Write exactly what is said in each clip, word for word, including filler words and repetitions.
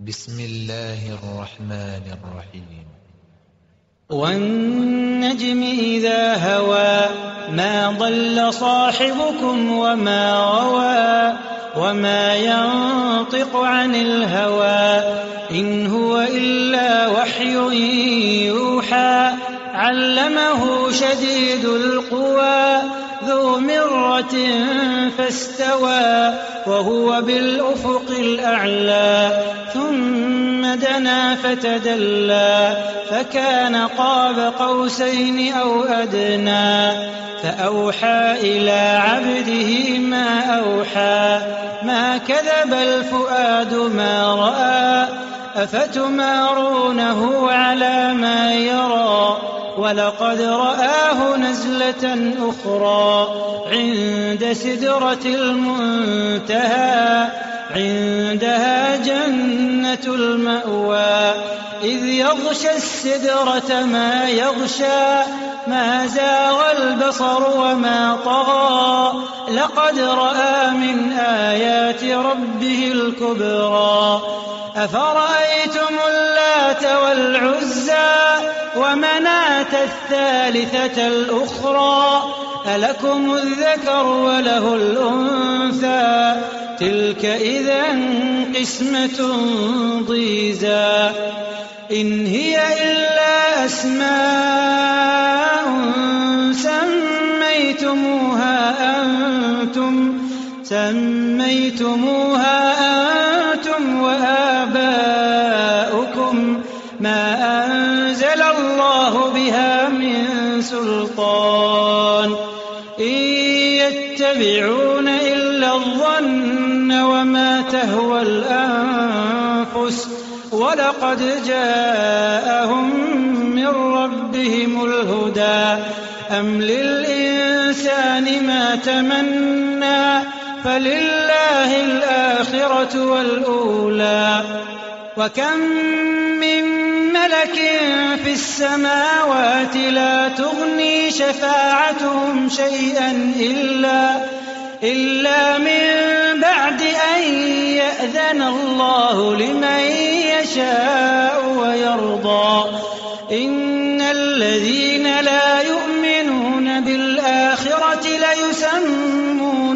بسم الله الرحمن الرحيم. والنجم إذا هوى ما ضل صاحبكم وما غوى وما ينطق عن الهوى إن هو إلا وحي يوحى علمه شديد القوى ذو مرة فاستوى وهو بالأفق الأعلى ثم دنا فتدلى فكان قاب قوسين أو أدنى فأوحى إلى عبده ما أوحى ما كذب الفؤاد ما رأى أفتمارونه على ما يرى ولقد رآه نزلة أخرى عند سدرة المنتهى عندها جنة المأوى إذ يغشى السدرة ما يغشى ما زاغ البصر وما طغى لقد رأى من آيات ربه الكبرى أفرأيتم اللات والعزى ومناة الثالثة الأخرى ألكم الذكر وله الأنثى تلك إذن قسمة ضيزى إن هي إلا أسماء سميتموها أنتم سميتموها أنتم وآباؤكم ما أنزل الله بها من سلطان إن يتبعون إلا الظن وما تهوى الأنفس ولقد جاءهم من ربهم الهدى أم للإنسان ما تمنى فلله الآخرة والأولى وكم من ملك في السماوات لا تغني شفاعتهم شيئا إلا, إلا من بعد أن يأذن الله لمن يشاء ويرضى إن الذين لا يؤمنون بالآخرة ليسمون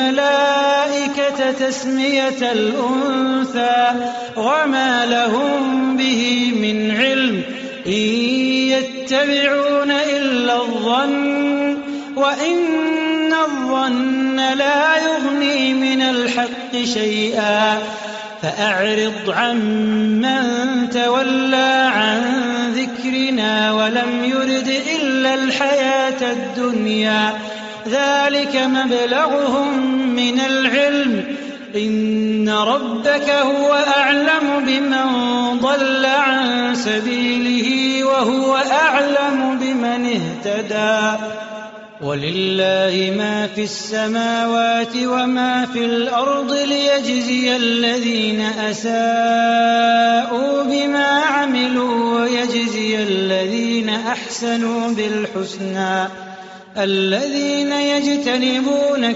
الملائكة تسمية الأنثى وما لهم به من علم إن يتبعون إلا الظن وإن الظن لا يغني من الحق شيئا فأعرض عمن تولى عن ذكرنا ولم يرد إلا الحياة الدنيا ذلك مبلغهم من العلم إن ربك هو أعلم بمن ضل عن سبيله وهو أعلم بمن اهتدى ولله ما في السماوات وما في الأرض ليجزي الذين أساءوا بما عملوا ويجزي الذين أحسنوا بالحسنى الذين يجتنبون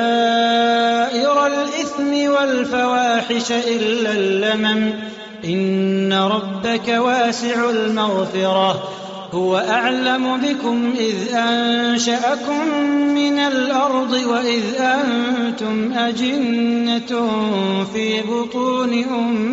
كبائر الإثم والفواحش إلا اللمم إن ربك واسع المغفرة هو أعلم بكم إذ أنشأكم من الأرض وإذ أنتم أجنة في بطون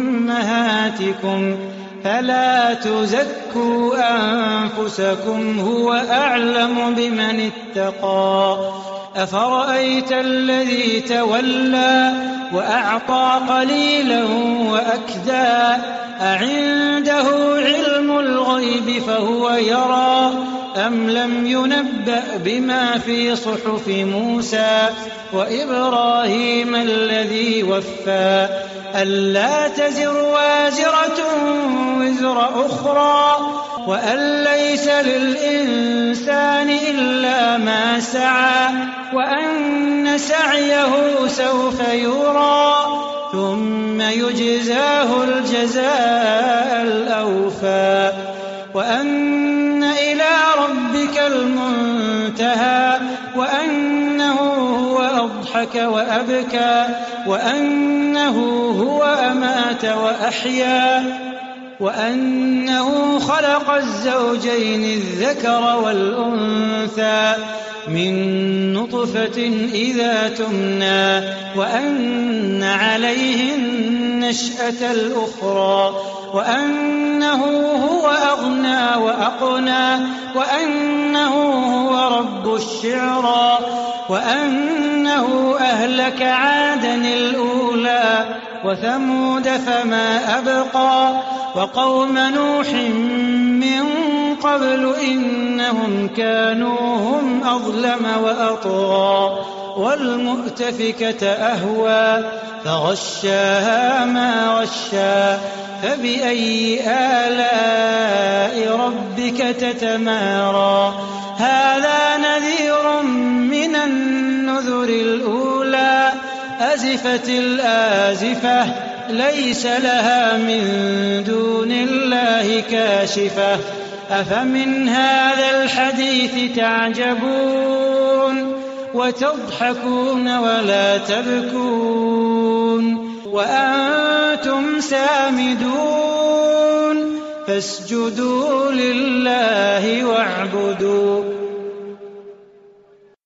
أمهاتكم فلا تزكوا أنفسكم هو أعلم بمن اتقى أفرأيت الذي تولى وأعطى قليلا وأكدى أعنده علم الغيب فهو يرى أم لم ينبأ بما في صحف موسى وإبراهيم الذي وفى ألا تزر وازرة وزر أخرى وأن ليس للإنسان إلا ما سعى وأن سعيه سوف يرى ثم يجزاه الجزاء الأوفى وأن إلى ربك المنتهى وأنه هو أضحى وأضحك وأبكى وأنه هو أمات وأحيا وأنه خلق الزوجين الذكر والأنثى من نطفة إذا تمنى وأن عليه النشأة الأخرى وأنه هو أغنى وأقنى وأنه هو رب الشعرى وأنه أهلك عادا الأولى وثمود فما أبقى وقوم نوح من قبل إنهم كانوا هم أظلم وأطغى والمؤتفكة أهوى فغشاها ما غشى فبأي آلاء ربك تتمارى هذا نذير من النذر الأولى أزفت الآزفة ليس لها من دون الله كاشفة أفمن هذا الحديث تعجبون وتضحكون ولا تبكون وأنتم سامدون فاسجدوا لله واعبدوا